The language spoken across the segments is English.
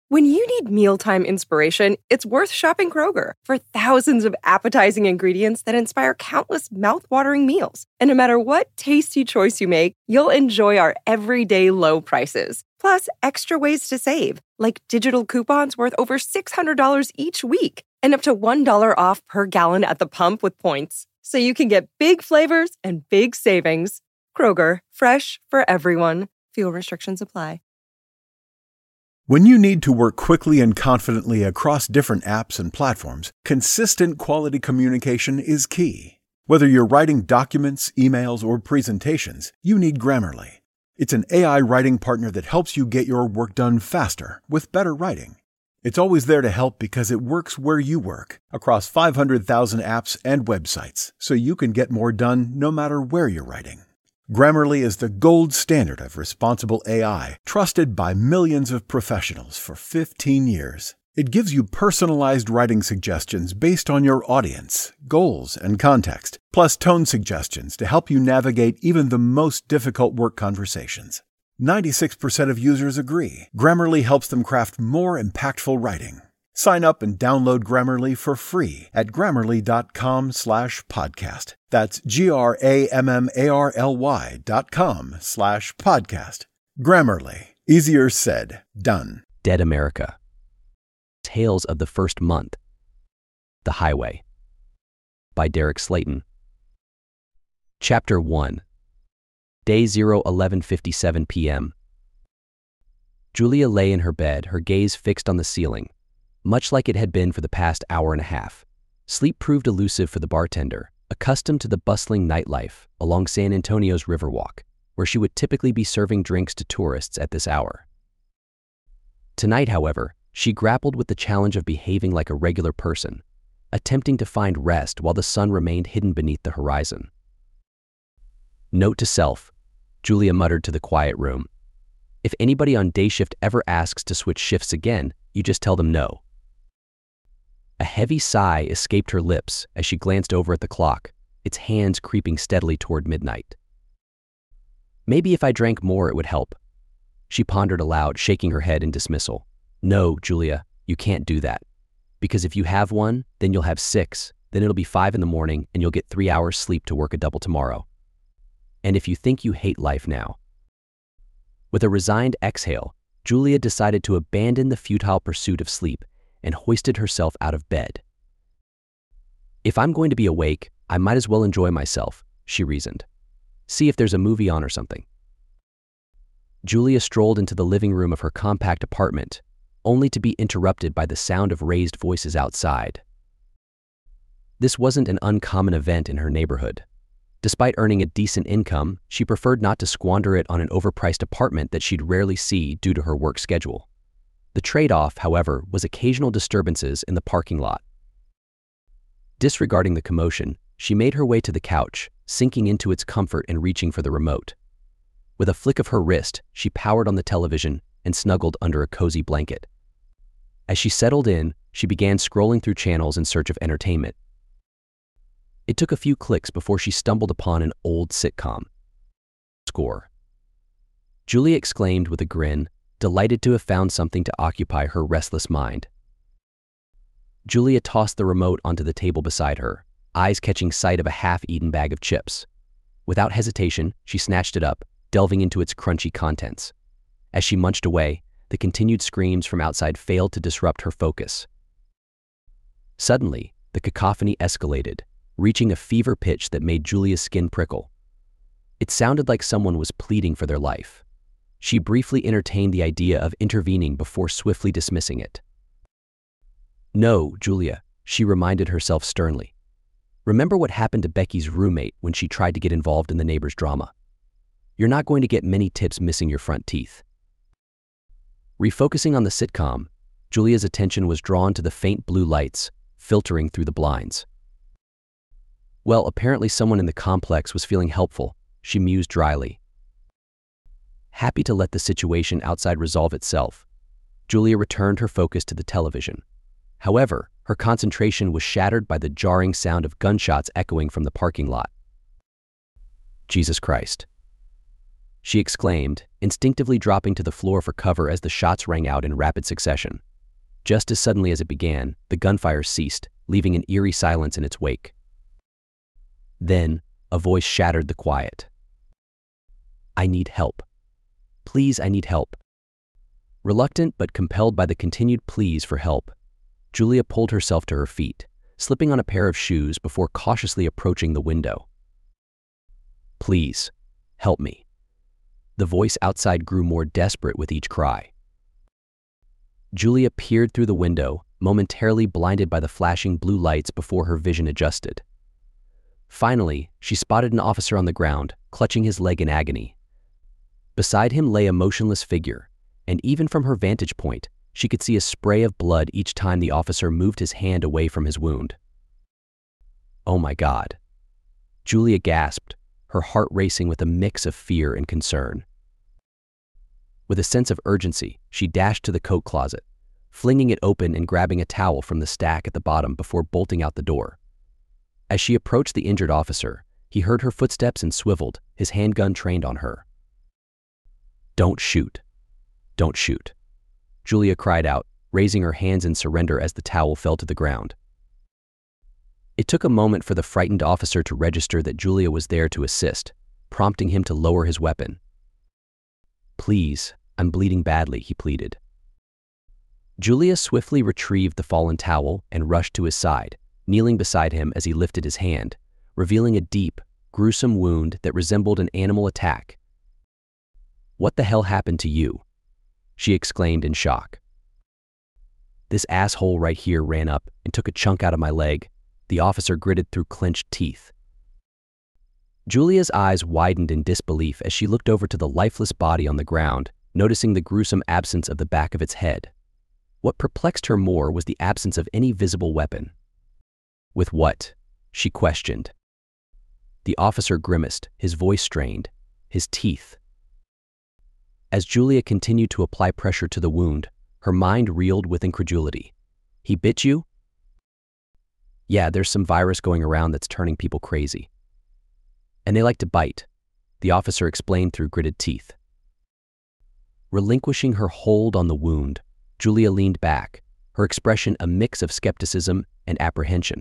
When you need mealtime inspiration, it's worth shopping Kroger for thousands of appetizing ingredients that inspire countless mouth-watering meals. And no matter what tasty choice you make, you'll enjoy our everyday low prices. Plus, extra ways to save, like digital coupons worth over $600 each week and up to $1 off per gallon at the pump with points. So you can get big flavors and big savings. Kroger, fresh for everyone. Fuel restrictions apply. When you need to work quickly and confidently across different apps and platforms, consistent quality communication is key. Whether you're writing documents, emails, or presentations, you need Grammarly. It's an AI writing partner that helps you get your work done faster with better writing. It's always there to help because it works where you work, across 500,000 apps and websites, so you can get more done no matter where you're writing. Grammarly is the gold standard of responsible AI, trusted by millions of professionals for 15 years. It gives you personalized writing suggestions based on your audience, goals, and context, plus tone suggestions to help you navigate even the most difficult work conversations. 96% of users agree. Grammarly helps them craft more impactful writing. Sign up and download Grammarly for free at Grammarly.com/podcast. That's GRAMMARLY.com/podcast. Grammarly. Easier said, done. Dead America. Tales of the First Month. The Highway. By Derek Slayton. Chapter 1. Day 0, 11:57 p.m. Julia lay in her bed, her gaze fixed on the ceiling. Much like it had been for the past hour and a half, sleep proved elusive for the bartender, accustomed to the bustling nightlife along San Antonio's Riverwalk, where she would typically be serving drinks to tourists at this hour. Tonight, however, she grappled with the challenge of behaving like a regular person, attempting to find rest while the sun remained hidden beneath the horizon. Note to self, Julia muttered to the quiet room. If anybody on day shift ever asks to switch shifts again, you just tell them no. A heavy sigh escaped her lips as she glanced over at the clock, its hands creeping steadily toward midnight. Maybe if I drank more it would help. She pondered aloud, shaking her head in dismissal. No, Julia, you can't do that. Because if you have one, then you'll have 6, then it'll be 5 in the morning and you'll get 3 hours sleep to work a double tomorrow. And if you think you hate life now. With a resigned exhale, Julia decided to abandon the futile pursuit of sleep and hoisted herself out of bed. If I'm going to be awake, I might as well enjoy myself, she reasoned. See if there's a movie on or something. Julia strolled into the living room of her compact apartment, only to be interrupted by the sound of raised voices outside. This wasn't an uncommon event in her neighborhood. Despite earning a decent income, she preferred not to squander it on an overpriced apartment that she'd rarely see due to her work schedule. The trade-off, however, was occasional disturbances in the parking lot. Disregarding the commotion, she made her way to the couch, sinking into its comfort and reaching for the remote. With a flick of her wrist, she powered on the television and snuggled under a cozy blanket. As she settled in, she began scrolling through channels in search of entertainment. It took a few clicks before she stumbled upon an old sitcom. Score. Julia exclaimed with a grin, delighted to have found something to occupy her restless mind. Julia tossed the remote onto the table beside her, eyes catching sight of a half-eaten bag of chips. Without hesitation, she snatched it up, delving into its crunchy contents. As she munched away, the continued screams from outside failed to disrupt her focus. Suddenly, the cacophony escalated, reaching a fever pitch that made Julia's skin prickle. It sounded like someone was pleading for their life. She briefly entertained the idea of intervening before swiftly dismissing it. No, Julia, she reminded herself sternly. Remember what happened to Becky's roommate when she tried to get involved in the neighbor's drama. You're not going to get many tips missing your front teeth. Refocusing on the sitcom, Julia's attention was drawn to the faint blue lights filtering through the blinds. Well, apparently someone in the complex was feeling helpful, she mused dryly. Happy to let the situation outside resolve itself, Julia returned her focus to the television. However, her concentration was shattered by the jarring sound of gunshots echoing from the parking lot. Jesus Christ. she exclaimed, instinctively dropping to the floor for cover as the shots rang out in rapid succession. Just as suddenly as it began, the gunfire ceased, leaving an eerie silence in its wake. Then, a voice shattered the quiet. "I need help. Please, I need help." Reluctant but compelled by the continued pleas for help, Julia pulled herself to her feet, slipping on a pair of shoes before cautiously approaching the window. "Please, help me." The voice outside grew more desperate with each cry. Julia peered through the window, momentarily blinded by the flashing blue lights before her vision adjusted. Finally, she spotted an officer on the ground, clutching his leg in agony. Beside him lay a motionless figure, and even from her vantage point, she could see a spray of blood each time the officer moved his hand away from his wound. "Oh my God." Julia gasped, her heart racing with a mix of fear and concern. With a sense of urgency, she dashed to the coat closet, flinging it open and grabbing a towel from the stack at the bottom before bolting out the door. As she approached the injured officer, he heard her footsteps and swiveled, his handgun trained on her. "Don't shoot. Don't shoot," Julia cried out, raising her hands in surrender as the towel fell to the ground. It took a moment for the frightened officer to register that Julia was there to assist, prompting him to lower his weapon. "Please, I'm bleeding badly," he pleaded. Julia swiftly retrieved the fallen towel and rushed to his side, kneeling beside him as he lifted his hand, revealing a deep, gruesome wound that resembled an animal attack. "What the hell happened to you?" she exclaimed in shock. "This asshole right here ran up and took a chunk out of my leg," the officer gritted through clenched teeth. Julia's eyes widened in disbelief as she looked over to the lifeless body on the ground, noticing the gruesome absence of the back of its head. What perplexed her more was the absence of any visible weapon. "With what?" she questioned. The officer grimaced, his voice strained, his teeth. As Julia continued to apply pressure to the wound, her mind reeled with incredulity. "He bit you?" "Yeah, there's some virus going around that's turning people crazy. And they like to bite," the officer explained through gritted teeth. Relinquishing her hold on the wound, Julia leaned back, her expression a mix of skepticism and apprehension.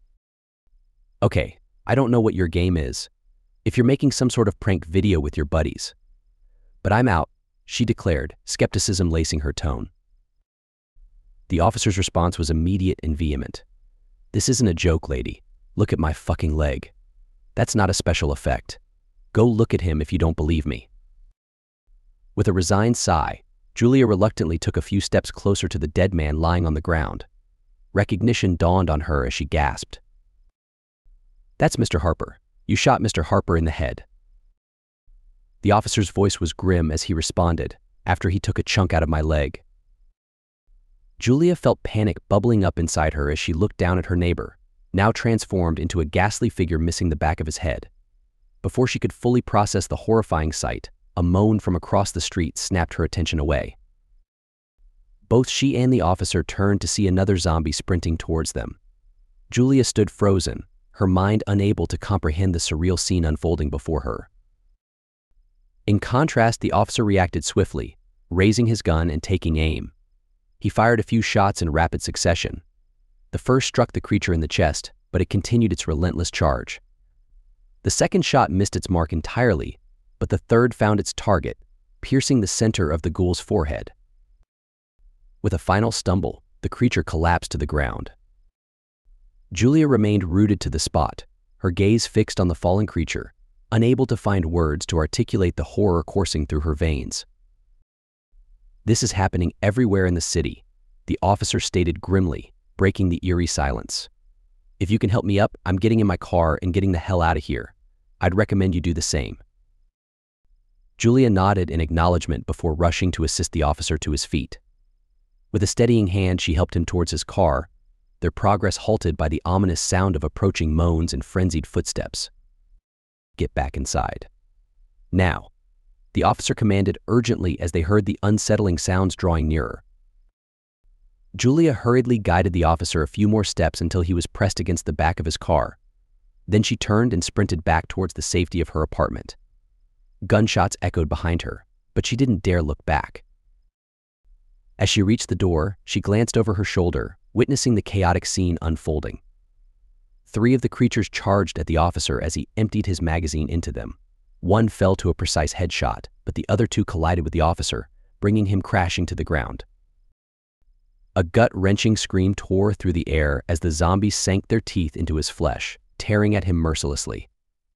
"Okay, I don't know what your game is, if you're making some sort of prank video with your buddies. But I'm out," she declared, skepticism lacing her tone. The officer's response was immediate and vehement. "This isn't a joke, lady. Look at my fucking leg. That's not a special effect. Go look at him if you don't believe me." With a resigned sigh, Julia reluctantly took a few steps closer to the dead man lying on the ground. Recognition dawned on her as she gasped. "That's Mr. Harper. You shot Mr. Harper in the head." The officer's voice was grim as he responded, "After he took a chunk out of my leg." Julia felt panic bubbling up inside her as she looked down at her neighbor, now transformed into a ghastly figure missing the back of his head. Before she could fully process the horrifying sight, a moan from across the street snapped her attention away. Both she and the officer turned to see another zombie sprinting towards them. Julia stood frozen, her mind unable to comprehend the surreal scene unfolding before her. In contrast, the officer reacted swiftly, raising his gun and taking aim. He fired a few shots in rapid succession. The first struck the creature in the chest, but it continued its relentless charge. The second shot missed its mark entirely, but the third found its target, piercing the center of the ghoul's forehead. With a final stumble, the creature collapsed to the ground. Julia remained rooted to the spot, her gaze fixed on the fallen creature, unable to find words to articulate the horror coursing through her veins. "This is happening everywhere in the city," the officer stated grimly, breaking the eerie silence. "If you can help me up, I'm getting in my car and getting the hell out of here. I'd recommend you do the same." Julia nodded in acknowledgement before rushing to assist the officer to his feet. With a steadying hand, she helped him towards his car, their progress halted by the ominous sound of approaching moans and frenzied footsteps. "Get back inside. Now," the officer commanded urgently as they heard the unsettling sounds drawing nearer. Julia hurriedly guided the officer a few more steps until he was pressed against the back of his car. Then she turned and sprinted back towards the safety of her apartment. Gunshots echoed behind her, but she didn't dare look back. As she reached the door, she glanced over her shoulder, witnessing the chaotic scene unfolding. 3 of the creatures charged at the officer as he emptied his magazine into them. One fell to a precise headshot, but the other 2 collided with the officer, bringing him crashing to the ground. A gut-wrenching scream tore through the air as the zombies sank their teeth into his flesh, tearing at him mercilessly.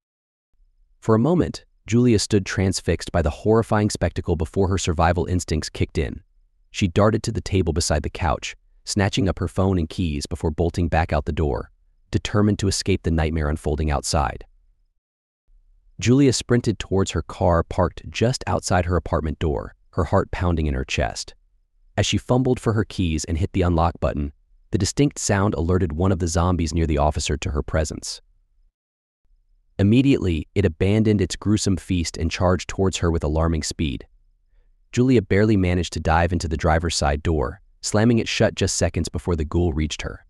For a moment, Julia stood transfixed by the horrifying spectacle before her survival instincts kicked in. She darted to the table beside the couch, snatching up her phone and keys before bolting back out the door, determined to escape the nightmare unfolding outside. Julia sprinted towards her car parked just outside her apartment door, her heart pounding in her chest. As she fumbled for her keys and hit the unlock button, the distinct sound alerted one of the zombies near the officer to her presence. Immediately, it abandoned its gruesome feast and charged towards her with alarming speed. Julia barely managed to dive into the driver's side door, slamming it shut just seconds before the ghoul reached her.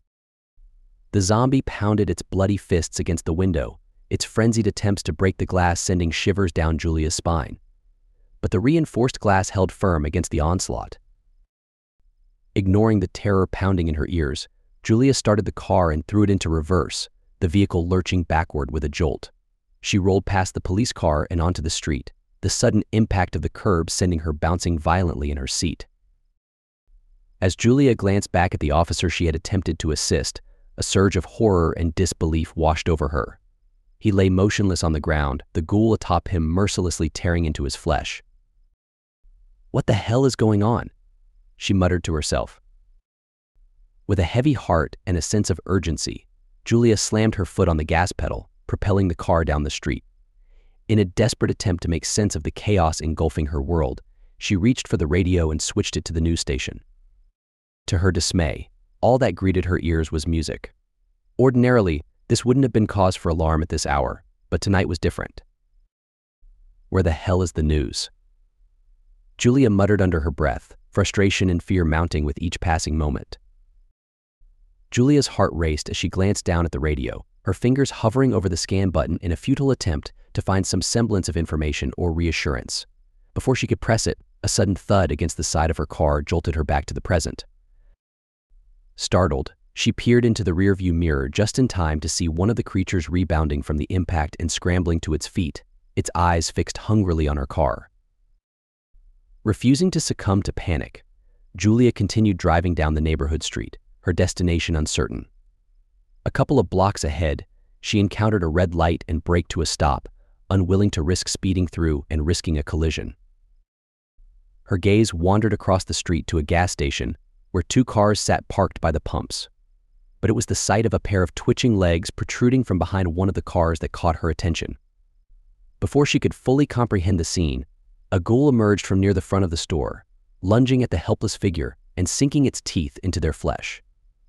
The zombie pounded its bloody fists against the window, its frenzied attempts to break the glass sending shivers down Julia's spine. But the reinforced glass held firm against the onslaught. Ignoring the terror pounding in her ears, Julia started the car and threw it into reverse, the vehicle lurching backward with a jolt. She rolled past the police car and onto the street, the sudden impact of the curb sending her bouncing violently in her seat. As Julia glanced back at the officer she had attempted to assist, a surge of horror and disbelief washed over her. He lay motionless on the ground, the ghoul atop him mercilessly tearing into his flesh. "What the hell is going on?" she muttered to herself. With a heavy heart and a sense of urgency, Julia slammed her foot on the gas pedal, propelling the car down the street. In a desperate attempt to make sense of the chaos engulfing her world, she reached for the radio and switched it to the news station. To her dismay, all that greeted her ears was music. Ordinarily, this wouldn't have been cause for alarm at this hour, but tonight was different. Where the hell is the news? Julia muttered under her breath, frustration and fear mounting with each passing moment. Julia's heart raced as she glanced down at the radio, her fingers hovering over the scan button in a futile attempt to find some semblance of information or reassurance. Before she could press it, a sudden thud against the side of her car jolted her back to the present. Startled, she peered into the rearview mirror just in time to see one of the creatures rebounding from the impact and scrambling to its feet, its eyes fixed hungrily on her car. Refusing to succumb to panic, Julia continued driving down the neighborhood street, her destination uncertain. A couple of blocks ahead, she encountered a red light and braked to a stop, unwilling to risk speeding through and risking a collision. Her gaze wandered across the street to a gas station where 2 cars sat parked by the pumps. But it was the sight of a pair of twitching legs protruding from behind one of the cars that caught her attention. Before she could fully comprehend the scene, a ghoul emerged from near the front of the store, lunging at the helpless figure and sinking its teeth into their flesh.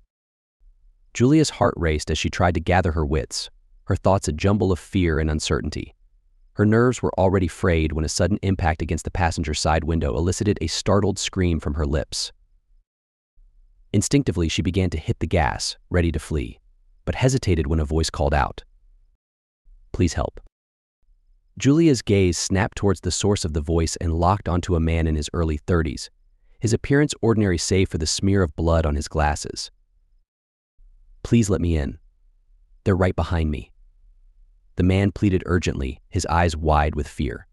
Julia's heart raced as she tried to gather her wits, her thoughts a jumble of fear and uncertainty. Her nerves were already frayed when a sudden impact against the passenger side window elicited a startled scream from her lips. Instinctively, she began to hit the gas, ready to flee, but hesitated when a voice called out, "Please help." Julia's gaze snapped towards the source of the voice and locked onto a man in his early 30s, his appearance ordinary save for the smear of blood on his glasses. "Please let me in. They're right behind me." The man pleaded urgently, his eyes wide with fear.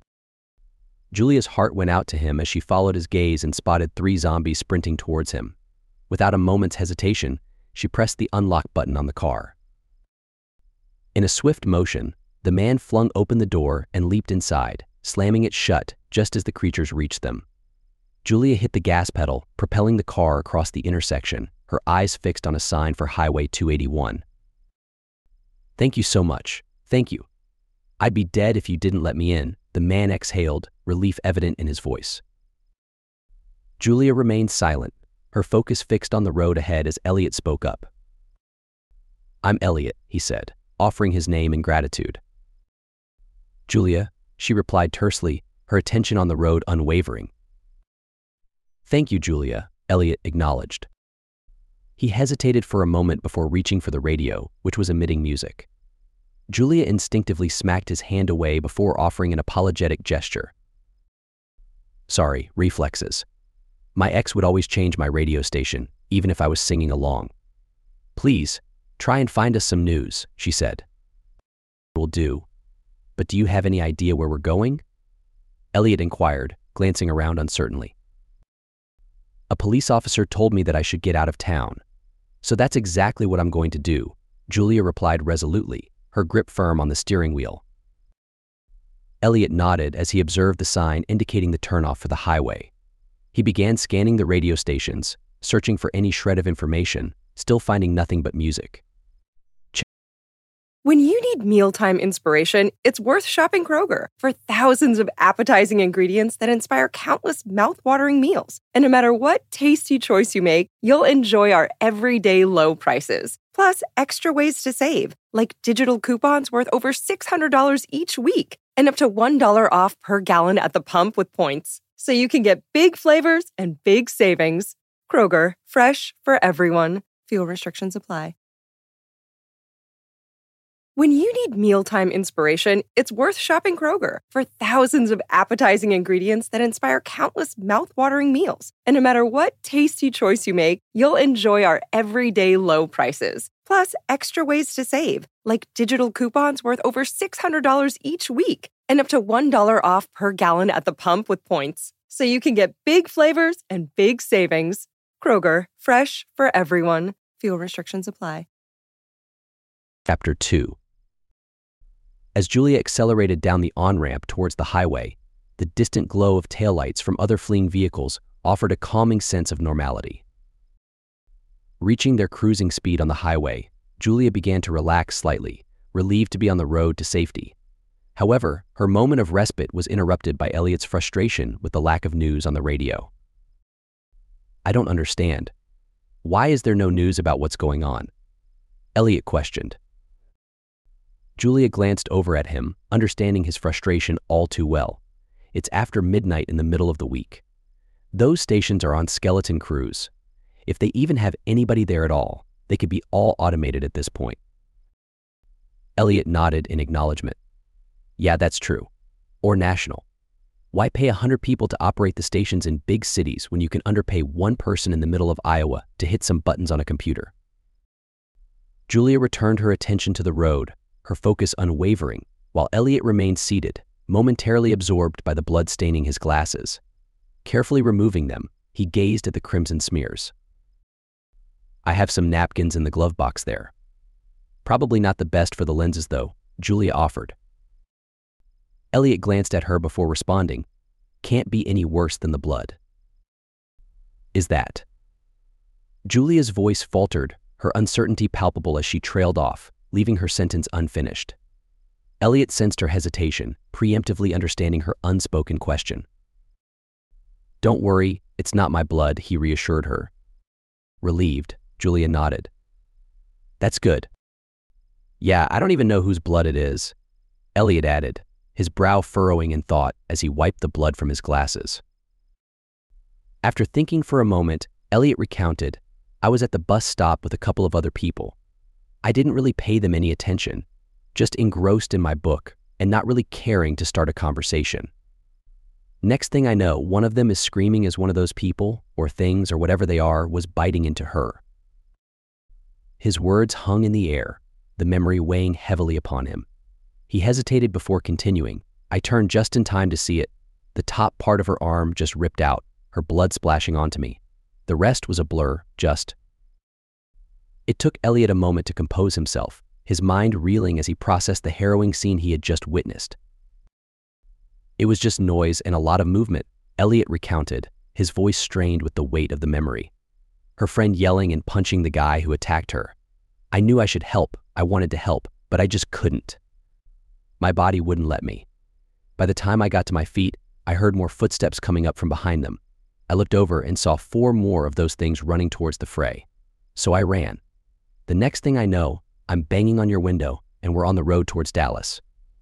Julia's heart went out to him as she followed his gaze and spotted 3 zombies sprinting towards him. Without a moment's hesitation, she pressed the unlock button on the car. In a swift motion, the man flung open the door and leaped inside, slamming it shut just as the creatures reached them. Julia hit the gas pedal, propelling the car across the intersection, her eyes fixed on a sign for Highway 281. "Thank you so much. Thank you. I'd be dead if you didn't let me in," the man exhaled, relief evident in his voice. Julia remained silent, her focus fixed on the road ahead as Elliot spoke up. "I'm Elliot," he said, offering his name in gratitude. "Julia," she replied tersely, her attention on the road unwavering. "Thank you, Julia," Elliot acknowledged. He hesitated for a moment before reaching for the radio, which was emitting music. Julia instinctively smacked his hand away before offering an apologetic gesture. Sorry, reflexes. My ex would always change my radio station, even if I was singing along. Please, try and find us some news, she said. Will do. But do you have any idea where we're going? Elliot inquired, glancing around uncertainly. A police officer told me that I should get out of town. So that's exactly what I'm going to do, Julia replied resolutely, her grip firm on the steering wheel. Elliot nodded as he observed the sign indicating the turnoff for the highway. He began scanning the radio stations, searching for any shred of information, still finding nothing but music. When you need mealtime inspiration, it's worth shopping Kroger for thousands of appetizing ingredients that inspire countless mouth-watering meals. And no matter what tasty choice you make, you'll enjoy our everyday low prices. Plus, extra ways to save, like digital coupons worth over $600 each week and up to $1 off per gallon at the pump with points. So you can get big flavors and big savings. Kroger, fresh for everyone. Fuel restrictions apply. When you need mealtime inspiration, it's worth shopping Kroger for thousands of appetizing ingredients that inspire countless mouth-watering meals. And no matter what tasty choice you make, you'll enjoy our everyday low prices. Plus, extra ways to save, like digital coupons worth over $600 each week and up to $1 off per gallon at the pump with points. So you can get big flavors and big savings. Kroger, fresh for everyone. Fuel restrictions apply. Chapter 2. As Julia accelerated down the on-ramp towards the highway, the distant glow of taillights from other fleeing vehicles offered a calming sense of normality. Reaching their cruising speed on the highway, Julia began to relax slightly, relieved to be on the road to safety. However, her moment of respite was interrupted by Elliot's frustration with the lack of news on the radio. I don't understand. Why is there no news about what's going on? Elliot questioned. Julia glanced over at him, understanding his frustration all too well. It's after midnight in the middle of the week. Those stations are on skeleton crews. If they even have anybody there at all, they could be all automated at this point. Elliot nodded in acknowledgement. Yeah, that's true. Or national. Why pay 100 people to operate the stations in big cities when you can underpay one person in the middle of Iowa to hit some buttons on a computer? Julia returned her attention to the road, her focus unwavering, while Elliot remained seated, momentarily absorbed by the blood staining his glasses. Carefully removing them, he gazed at the crimson smears. I have some napkins in the glove box there. Probably not the best for the lenses, though, Julia offered. Elliot glanced at her before responding. Can't be any worse than the blood. Is that? Julia's voice faltered, her uncertainty palpable as she trailed off, leaving her sentence unfinished. Elliot sensed her hesitation, preemptively understanding her unspoken question. Don't worry, it's not my blood, he reassured her. Relieved, Julia nodded. That's good. Yeah, I don't even know whose blood it is, Elliot added, his brow furrowing in thought as he wiped the blood from his glasses. After thinking for a moment, Elliot recounted, I was at the bus stop with a couple of other people. I didn't really pay them any attention, just engrossed in my book and not really caring to start a conversation. Next thing I know, one of them is screaming as one of those people, or things, or whatever they are, was biting into her. His words hung in the air, the memory weighing heavily upon him. He hesitated before continuing. I turned just in time to see it. The top part of her arm just ripped out, her blood splashing onto me. The rest was a blur, just. It took Elliot a moment to compose himself, his mind reeling as he processed the harrowing scene he had just witnessed. It was just noise and a lot of movement, Elliot recounted, his voice strained with the weight of the memory. Her friend yelling and punching the guy who attacked her. I knew I should help, I wanted to help, but I just couldn't. My body wouldn't let me. By the time I got to my feet, I heard more footsteps coming up from behind them. I looked over and saw 4 more of those things running towards the fray. So I ran. The next thing I know, I'm banging on your window and we're on the road towards Dallas.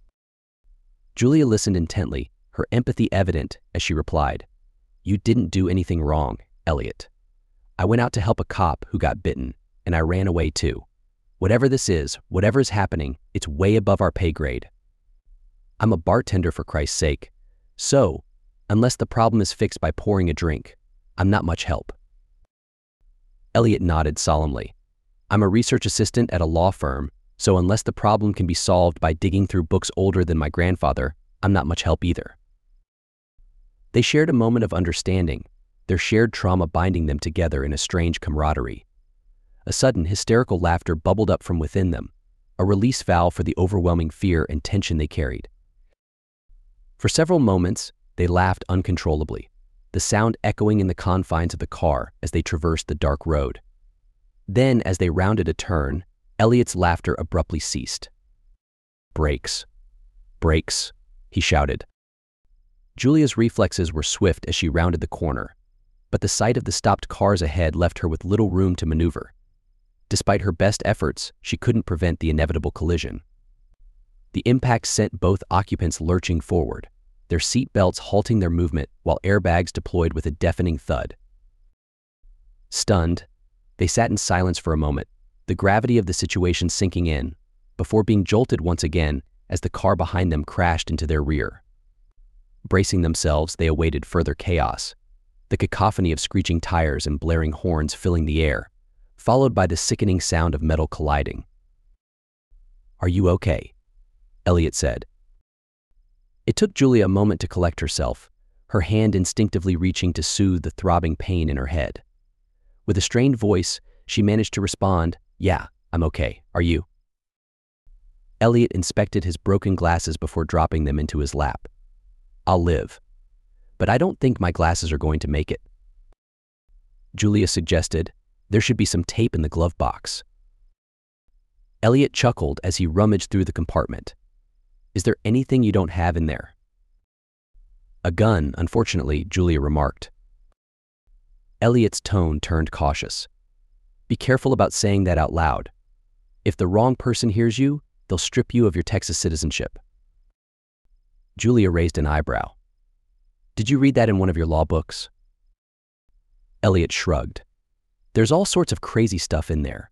Julia listened intently, her empathy evident as she replied, You didn't do anything wrong, Elliot. I went out to help a cop who got bitten, and I ran away too. Whatever this is, whatever is happening, it's way above our pay grade. I'm a bartender, for Christ's sake. So, unless the problem is fixed by pouring a drink, I'm not much help. Elliot nodded solemnly. I'm a research assistant at a law firm, so unless the problem can be solved by digging through books older than my grandfather, I'm not much help either. They shared a moment of understanding, their shared trauma binding them together in a strange camaraderie. A sudden, hysterical laughter bubbled up from within them, a release valve for the overwhelming fear and tension they carried. For several moments, they laughed uncontrollably, the sound echoing in the confines of the car as they traversed the dark road. Then, as they rounded a turn, Elliot's laughter abruptly ceased. "Brakes. Brakes," he shouted. Julia's reflexes were swift as she rounded the corner, but the sight of the stopped cars ahead left her with little room to maneuver. Despite her best efforts, she couldn't prevent the inevitable collision. The impact sent both occupants lurching forward, their seat belts halting their movement while airbags deployed with a deafening thud. Stunned, they sat in silence for a moment, the gravity of the situation sinking in, before being jolted once again as the car behind them crashed into their rear. Bracing themselves, they awaited further chaos, the cacophony of screeching tires and blaring horns filling the air, followed by the sickening sound of metal colliding. "Are you okay?" Elliot said. It took Julia a moment to collect herself, her hand instinctively reaching to soothe the throbbing pain in her head. With a strained voice, she managed to respond, "Yeah, I'm okay. Are you?" Elliot inspected his broken glasses before dropping them into his lap. "I'll live. But I don't think my glasses are going to make it." Julia suggested, "There should be some tape in the glove box." Elliot chuckled as he rummaged through the compartment. "Is there anything you don't have in there?" "A gun, unfortunately," Julia remarked. Elliot's tone turned cautious. "Be careful about saying that out loud. If the wrong person hears you, they'll strip you of your Texas citizenship." Julia raised an eyebrow. "Did you read that in one of your law books?" Elliot shrugged. "There's all sorts of crazy stuff in there."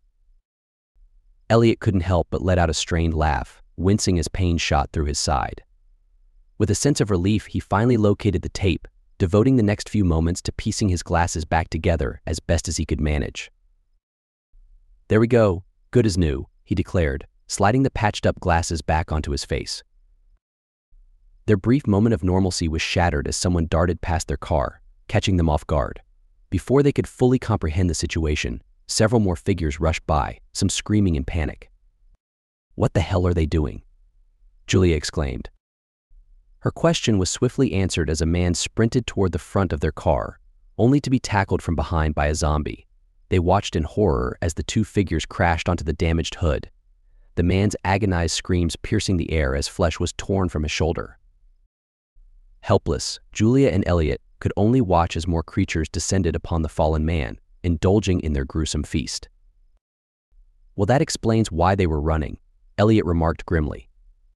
Elliot couldn't help but let out a strained laugh, wincing as pain shot through his side. With a sense of relief, he finally located the tape, devoting the next few moments to piecing his glasses back together as best as he could manage. "There we go, good as new," he declared, sliding the patched-up glasses back onto his face. Their brief moment of normalcy was shattered as someone darted past their car, catching them off guard. Before they could fully comprehend the situation, several more figures rushed by, some screaming in panic. "What the hell are they doing?" Julia exclaimed. Her question was swiftly answered as a man sprinted toward the front of their car, only to be tackled from behind by a zombie. They watched in horror as the two figures crashed onto the damaged hood, the man's agonized screams piercing the air as flesh was torn from his shoulder. Helpless, Julia and Elliot could only watch as more creatures descended upon the fallen man, indulging in their gruesome feast. "Well, that explains why they were running," Elliot remarked grimly.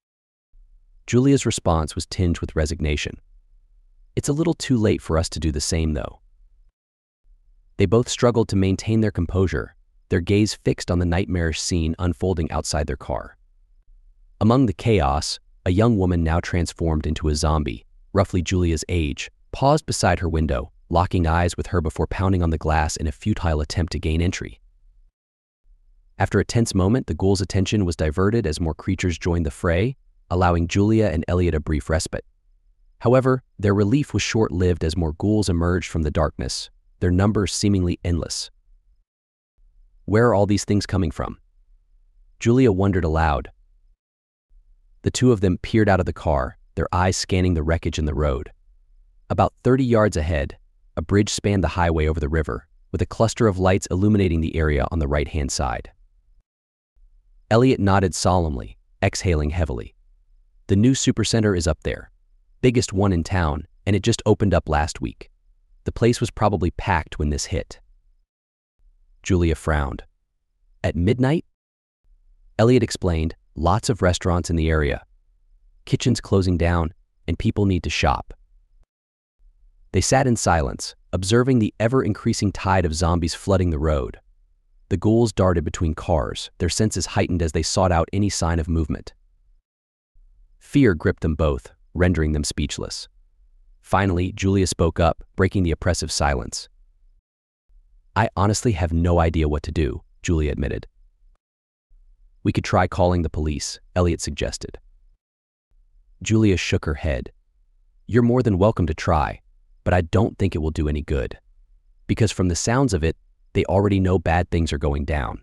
Julia's response was tinged with resignation. "It's a little too late for us to do the same, though." They both struggled to maintain their composure, their gaze fixed on the nightmarish scene unfolding outside their car. Among the chaos, a young woman now transformed into a zombie, roughly Julia's age, paused beside her window, locking eyes with her before pounding on the glass in a futile attempt to gain entry. After a tense moment, the ghoul's attention was diverted as more creatures joined the fray, allowing Julia and Elliot a brief respite. However, their relief was short-lived as more ghouls emerged from the darkness, their numbers seemingly endless. Where are all these things coming from? Julia wondered aloud. The two of them peered out of the car, their eyes scanning the wreckage in the road. About 30 yards ahead, a bridge spanned the highway over the river, with a cluster of lights illuminating the area on the right-hand side. Elliot nodded solemnly, exhaling heavily. "The new supercenter is up there. Biggest one in town, and it just opened up last week. The place was probably packed when this hit." Julia frowned. "At midnight?" Elliot explained, "Lots of restaurants in the area. Kitchens closing down, and people need to shop." They sat in silence, observing the ever-increasing tide of zombies flooding the road. The ghouls darted between cars, their senses heightened as they sought out any sign of movement. Fear gripped them both, rendering them speechless. Finally, Julia spoke up, breaking the oppressive silence. "I honestly have no idea what to do," Julia admitted. "We could try calling the police," Elliot suggested. Julia shook her head. "You're more than welcome to try, but I don't think it will do any good. Because from the sounds of it, they already know bad things are going down."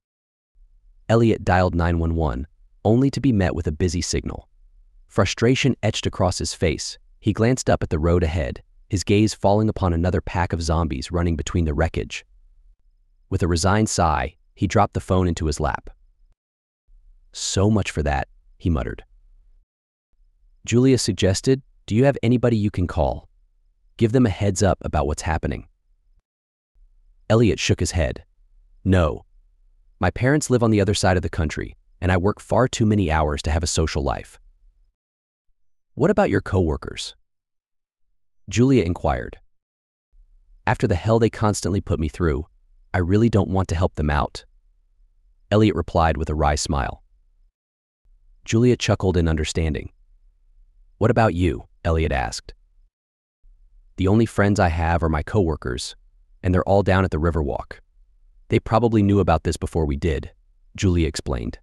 Elliot dialed 911, only to be met with a busy signal. Frustration etched across his face. He glanced up at the road ahead, his gaze falling upon another pack of zombies running between the wreckage. With a resigned sigh, he dropped the phone into his lap. "So much for that," he muttered. Julia suggested, "Do you have anybody you can call? Give them a heads up about what's happening." Elliot shook his head. "No. My parents live on the other side of the country, and I work far too many hours to have a social life." "What about your coworkers?" Julia inquired. "After the hell they constantly put me through, I really don't want to help them out." Elliot replied with a wry smile. Julia chuckled in understanding. "What about you?" Elliot asked. "The only friends I have are my coworkers, and they're all down at the Riverwalk. They probably knew about this before we did," Julia explained.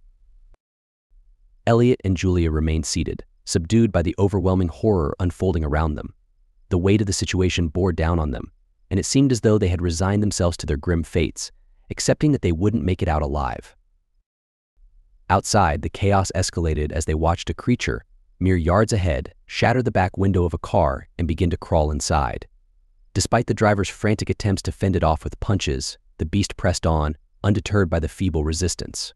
Elliot and Julia remained seated, subdued by the overwhelming horror unfolding around them. The weight of the situation bore down on them, and it seemed as though they had resigned themselves to their grim fates, accepting that they wouldn't make it out alive. Outside, the chaos escalated as they watched a creature, mere yards ahead, shatter the back window of a car and begin to crawl inside. Despite the driver's frantic attempts to fend it off with punches, the beast pressed on, undeterred by the feeble resistance.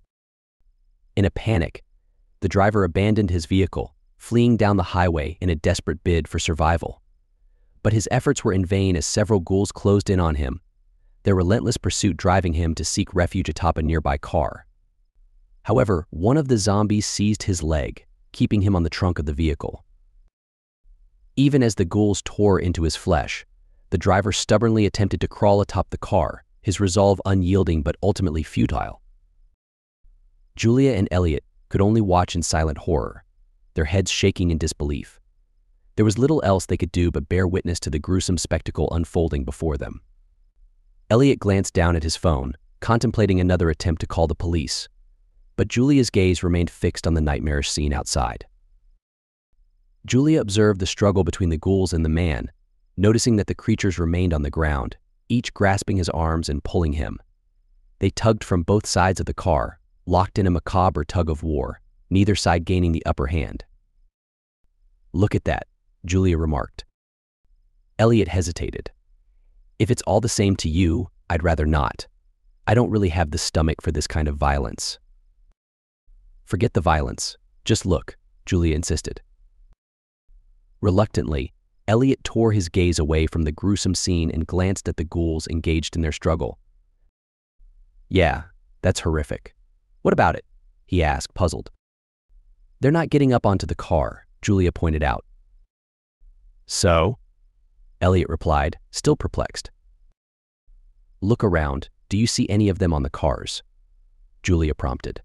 In a panic, the driver abandoned his vehicle, fleeing down the highway in a desperate bid for survival. But his efforts were in vain as several ghouls closed in on him, their relentless pursuit driving him to seek refuge atop a nearby car. However, one of the zombies seized his leg, keeping him on the trunk of the vehicle. Even as the ghouls tore into his flesh, the driver stubbornly attempted to crawl atop the car, his resolve unyielding but ultimately futile. Julia and Elliot could only watch in silent horror, their heads shaking in disbelief. There was little else they could do but bear witness to the gruesome spectacle unfolding before them. Elliot glanced down at his phone, contemplating another attempt to call the police, but Julia's gaze remained fixed on the nightmarish scene outside. Julia observed the struggle between the ghouls and the man, noticing that the creatures remained on the ground, each grasping his arms and pulling him. They tugged from both sides of the car, locked in a macabre tug of war, neither side gaining the upper hand. "Look at that," Julia remarked. Elliot hesitated. "If it's all the same to you, I'd rather not. I don't really have the stomach for this kind of violence." "Forget the violence. Just look," Julia insisted. Reluctantly, Elliot tore his gaze away from the gruesome scene and glanced at the ghouls engaged in their struggle. "Yeah, that's horrific. What about it?" he asked, puzzled. "They're not getting up onto the car," Julia pointed out. "So?" Elliot replied, still perplexed. "Look around. Do you see any of them on the cars?" Julia prompted.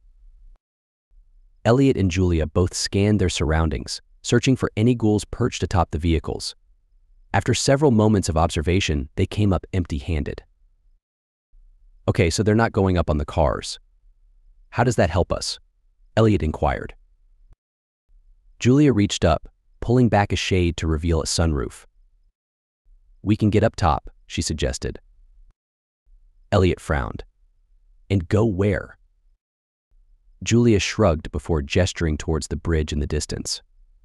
Elliot and Julia both scanned their surroundings, searching for any ghouls perched atop the vehicles. After several moments of observation, they came up empty-handed. "Okay, so they're not going up on the cars. How does that help us?" Elliot inquired. Julia reached up, pulling back a shade to reveal a sunroof. "We can get up top," she suggested. Elliot frowned. "And go where?" Julia shrugged before gesturing towards the bridge in the distance.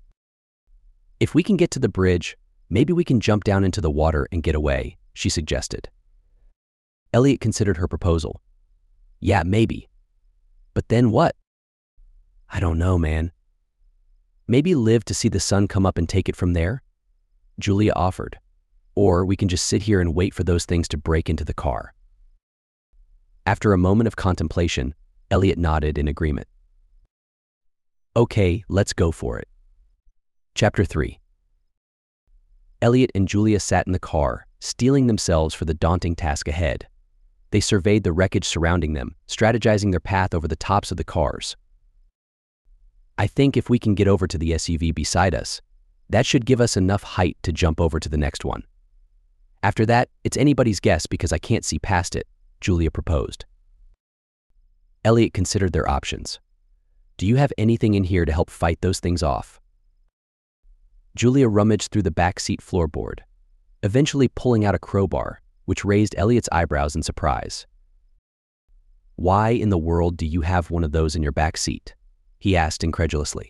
"If we can get to the bridge, maybe we can jump down into the water and get away," she suggested. Elliot considered her proposal. "Yeah, maybe. But then what?" "I don't know, man. Maybe live to see the sun come up and take it from there?" Julia offered. "Or we can just sit here and wait for those things to break into the car." After a moment of contemplation, Elliot nodded in agreement. "Okay, let's go for it." Chapter 3. Elliot and Julia sat in the car, steeling themselves for the daunting task ahead. They surveyed the wreckage surrounding them, strategizing their path over the tops of the cars. "I think if we can get over to the SUV beside us, that should give us enough height to jump over to the next one. After that, it's anybody's guess because I can't see past it," Julia proposed. Elliot considered their options. "Do you have anything in here to help fight those things off?" Julia rummaged through the back seat floorboard, eventually pulling out a crowbar, which raised Elliot's eyebrows in surprise. "Why in the world do you have one of those in your back seat?" he asked incredulously.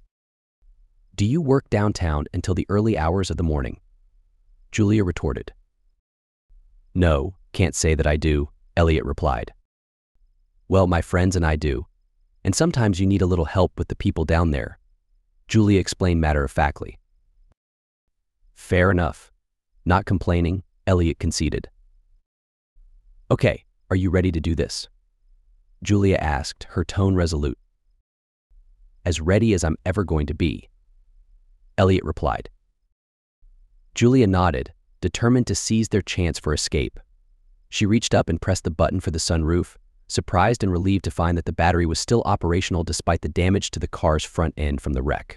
"Do you work downtown until the early hours of the morning?" Julia retorted. "No, can't say that I do," Elliot replied. "Well, my friends and I do, and sometimes you need a little help with the people down there," Julia explained matter-of-factly. "Fair enough. Not complaining," Elliot conceded. "Okay, are you ready to do this?" Julia asked, her tone resolute. "As ready as I'm ever going to be," Elliot replied. Julia nodded, determined to seize their chance for escape. She reached up and pressed the button for the sunroof, surprised and relieved to find that the battery was still operational despite the damage to the car's front end from the wreck.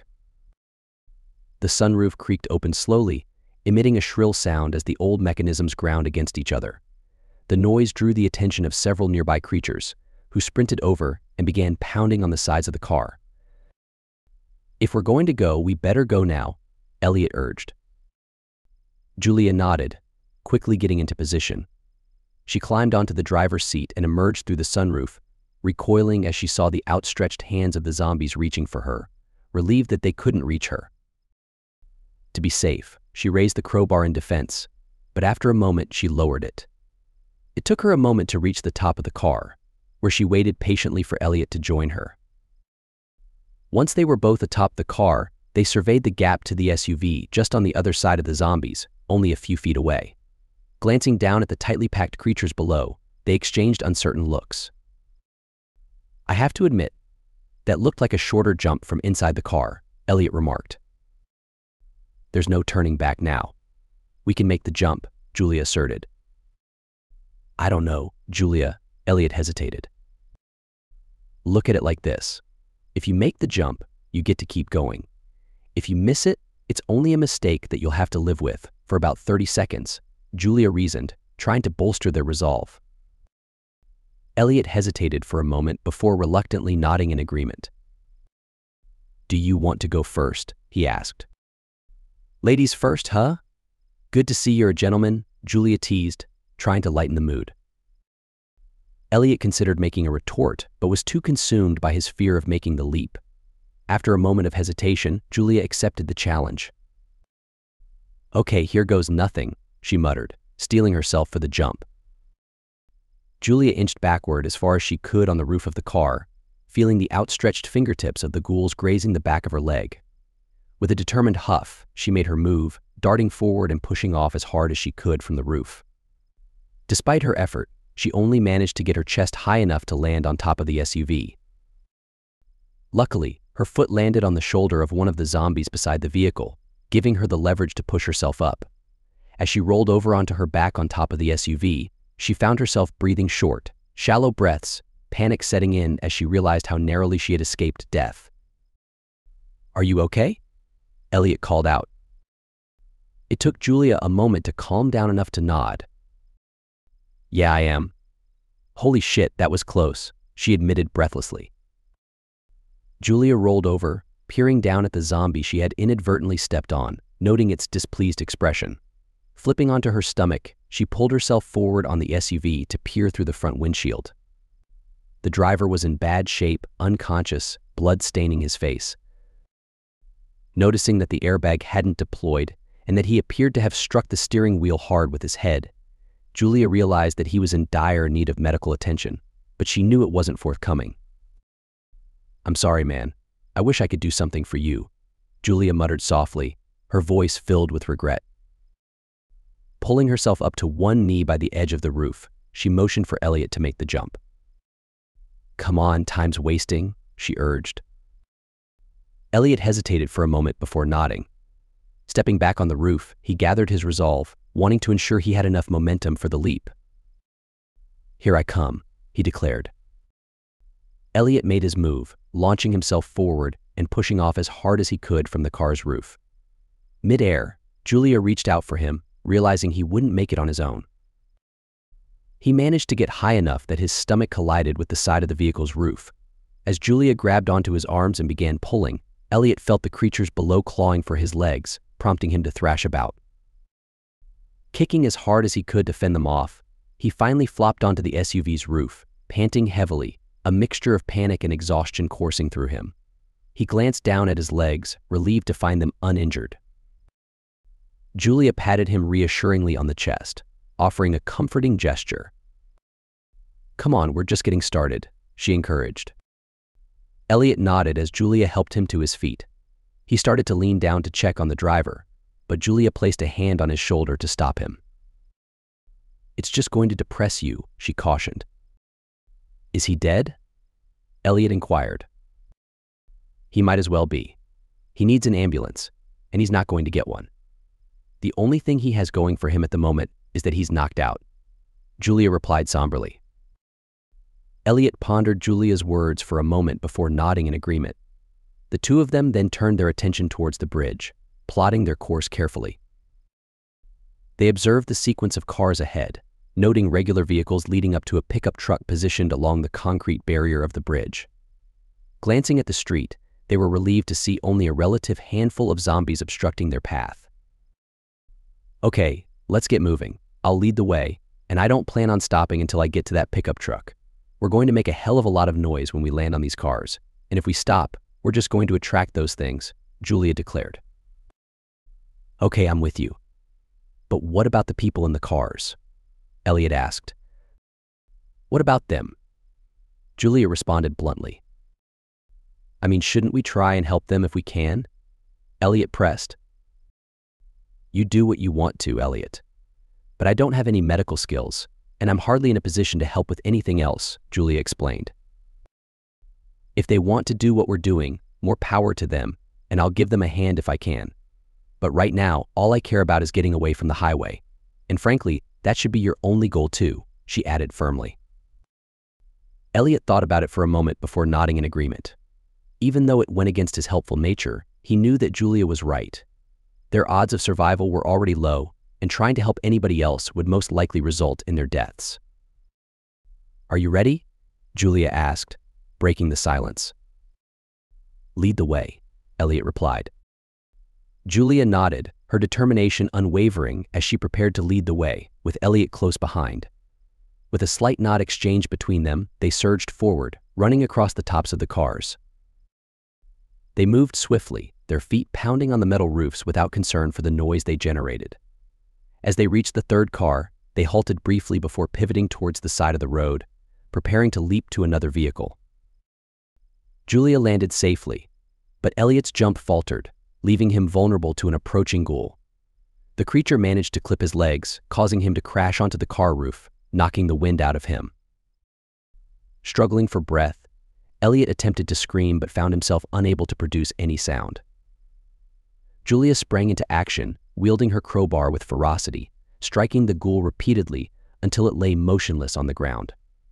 The sunroof creaked open slowly, emitting a shrill sound as the old mechanisms ground against each other. The noise drew the attention of several nearby creatures, who sprinted over and began pounding on the sides of the car. "If we're going to go, we better go now," Elliot urged. Julia nodded, quickly getting into position. She climbed onto the driver's seat and emerged through the sunroof, recoiling as she saw the outstretched hands of the zombies reaching for her, relieved that they couldn't reach her. To be safe, she raised the crowbar in defense, but after a moment she lowered it. It took her a moment to reach the top of the car, where she waited patiently for Elliot to join her. Once they were both atop the car, they surveyed the gap to the SUV just on the other side of the zombies, only a few feet away. Glancing down at the tightly packed creatures below, they exchanged uncertain looks. "I have to admit, that looked like a shorter jump from inside the car," Elliot remarked. "There's no turning back now. We can make the jump," Julia asserted. "I don't know, Julia," Elliot hesitated. "Look at it like this. If you make the jump, you get to keep going. If you miss it, it's only a mistake that you'll have to live with for about 30 seconds, Julia reasoned, trying to bolster their resolve. Elliot hesitated for a moment before reluctantly nodding in agreement. "Do you want to go first?" he asked. "Ladies first, huh? Good to see you're a gentleman," Julia teased, trying to lighten the mood. Elliot considered making a retort, but was too consumed by his fear of making the leap. After a moment of hesitation, Julia accepted the challenge. "Okay, here goes nothing," she muttered, steeling herself for the jump. Julia inched backward as far as she could on the roof of the car, feeling the outstretched fingertips of the ghouls grazing the back of her leg. With a determined huff, she made her move, darting forward and pushing off as hard as she could from the roof. Despite her effort, she only managed to get her chest high enough to land on top of the SUV. Luckily, her foot landed on the shoulder of one of the zombies beside the vehicle, giving her the leverage to push herself up. As she rolled over onto her back on top of the SUV, she found herself breathing short, shallow breaths, panic setting in as she realized how narrowly she had escaped death. "Are you okay?" Elliot called out. It took Julia a moment to calm down enough to nod. "Yeah, I am." "Holy shit, that was close," she admitted breathlessly. Julia rolled over, peering down at the zombie she had inadvertently stepped on, noting its displeased expression. Flipping onto her stomach, she pulled herself forward on the SUV to peer through the front windshield. The driver was in bad shape, unconscious, blood staining his face. Noticing that the airbag hadn't deployed and that he appeared to have struck the steering wheel hard with his head, Julia realized that he was in dire need of medical attention, but she knew it wasn't forthcoming. "I'm sorry, man. I wish I could do something for you," Julia muttered softly, her voice filled with regret. Pulling herself up to one knee by the edge of the roof, she motioned for Elliot to make the jump. "Come on, time's wasting," she urged. Elliot hesitated for a moment before nodding. Stepping back on the roof, he gathered his resolve, wanting to ensure he had enough momentum for the leap. "Here I come," he declared. Elliot made his move, launching himself forward and pushing off as hard as he could from the car's roof. Mid-air, Julia reached out for him, realizing he wouldn't make it on his own. He managed to get high enough that his stomach collided with the side of the vehicle's roof. As Julia grabbed onto his arms and began pulling, Elliot felt the creatures below clawing for his legs, prompting him to thrash about. Kicking as hard as he could to fend them off, he finally flopped onto the SUV's roof, panting heavily, a mixture of panic and exhaustion coursing through him. He glanced down at his legs, relieved to find them uninjured. Julia patted him reassuringly on the chest, offering a comforting gesture. "Come on, we're just getting started," she encouraged. Elliot nodded as Julia helped him to his feet. He started to lean down to check on the driver, but Julia placed a hand on his shoulder to stop him. "It's just going to depress you," she cautioned. "Is he dead?" Elliot inquired. "He might as well be. He needs an ambulance, and he's not going to get one. The only thing he has going for him at the moment is that he's knocked out," Julia replied somberly. Elliot pondered Julia's words for a moment before nodding in agreement. The two of them then turned their attention towards the bridge, plotting their course carefully. They observed the sequence of cars ahead, noting regular vehicles leading up to a pickup truck positioned along the concrete barrier of the bridge. Glancing at the street, they were relieved to see only a relative handful of zombies obstructing their path. "Okay, let's get moving. I'll lead the way, and I don't plan on stopping until I get to that pickup truck. We're going to make a hell of a lot of noise when we land on these cars, and if we stop, we're just going to attract those things," Julia declared. "Okay, I'm with you. But what about the people in the cars?" Elliot asked. "What about them?" Julia responded bluntly. "I mean, shouldn't we try and help them if we can?" Elliot pressed. "You do what you want to, Elliot. But I don't have any medical skills, and I'm hardly in a position to help with anything else," Julia explained. "If they want to do what we're doing, more power to them, and I'll give them a hand if I can. But right now, all I care about is getting away from the highway. And frankly, that should be your only goal too," she added firmly. Elliot thought about it for a moment before nodding in agreement. Even though it went against his helpful nature, he knew that Julia was right. Their odds of survival were already low, and trying to help anybody else would most likely result in their deaths. "Are you ready?" Julia asked, breaking the silence. "Lead the way," Elliot replied. Julia nodded, her determination unwavering as she prepared to lead the way, with Elliot close behind. With a slight nod exchanged between them, they surged forward, running across the tops of the cars. They moved swiftly, their feet pounding on the metal roofs without concern for the noise they generated. As they reached the third car, they halted briefly before pivoting towards the side of the road, preparing to leap to another vehicle. Julia landed safely, but Elliot's jump faltered, leaving him vulnerable to an approaching ghoul. The creature managed to clip his legs, causing him to crash onto the car roof, knocking the wind out of him. Struggling for breath, Elliot attempted to scream but found himself unable to produce any sound. Julia sprang into action, wielding her crowbar with ferocity, striking the ghoul repeatedly until it lay motionless on the ground.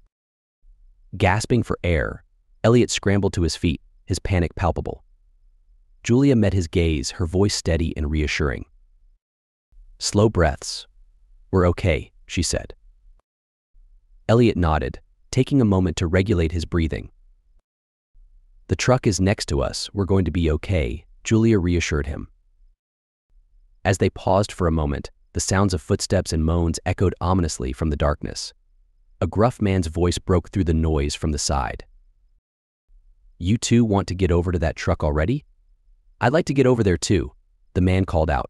Gasping for air, Elliot scrambled to his feet, his panic palpable. Julia met his gaze, her voice steady and reassuring. "Slow breaths. We're okay," she said. Elliot nodded, taking a moment to regulate his breathing. "The truck is next to us. We're going to be okay," Julia reassured him. As they paused for a moment, the sounds of footsteps and moans echoed ominously from the darkness. A gruff man's voice broke through the noise from the side. "You two want to get over to that truck already? I'd like to get over there too," the man called out.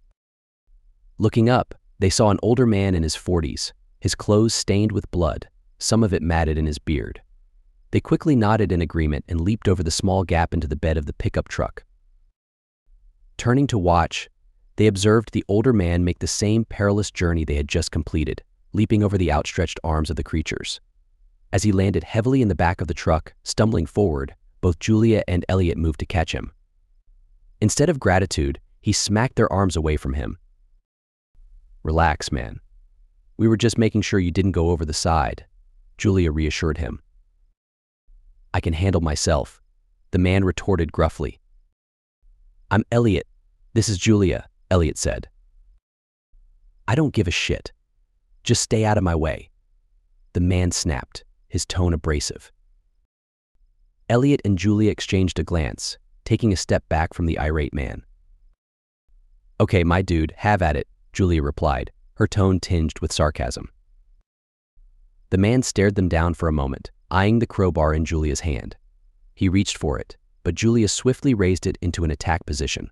Looking up, they saw an older man in his 40s, his clothes stained with blood, some of it matted in his beard. They quickly nodded in agreement and leaped over the small gap into the bed of the pickup truck. Turning to watch, they observed the older man make the same perilous journey they had just completed, leaping over the outstretched arms of the creatures. As he landed heavily in the back of the truck, stumbling forward, both Julia and Elliot moved to catch him. Instead of gratitude, he smacked their arms away from him. "Relax, man. We were just making sure you didn't go over the side," Julia reassured him. "I can handle myself," the man retorted gruffly. "I'm Elliot. This is Julia," Elliot said. "I don't give a shit. Just stay out of my way," the man snapped, his tone abrasive. Elliot and Julia exchanged a glance, taking a step back from the irate man. "Okay, my dude, have at it," Julia replied, her tone tinged with sarcasm. The man stared them down for a moment, eyeing the crowbar in Julia's hand. He reached for it, but Julia swiftly raised it into an attack position.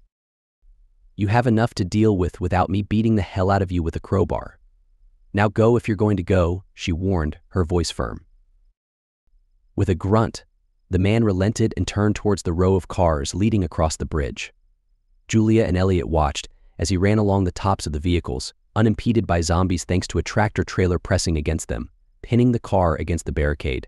"You have enough to deal with without me beating the hell out of you with a crowbar. Now go if you're going to go," she warned, her voice firm. With a grunt, the man relented and turned towards the row of cars leading across the bridge. Julia and Elliot watched as he ran along the tops of the vehicles, unimpeded by zombies thanks to a tractor-trailer pressing against them, pinning the car against the barricade.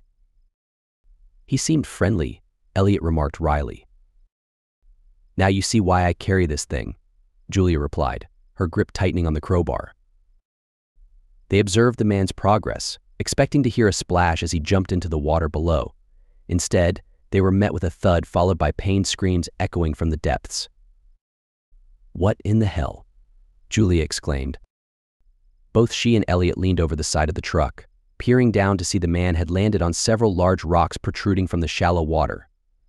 "He seemed friendly," Elliot remarked wryly. "Now you see why I carry this thing," Julia replied, her grip tightening on the crowbar. They observed the man's progress, expecting to hear a splash as he jumped into the water below. Instead, they were met with a thud followed by pained screams echoing from the depths. "What in the hell?" Julia exclaimed. Both she and Elliot leaned over the side of the truck, peering down to see the man had landed on several large rocks protruding from the shallow water.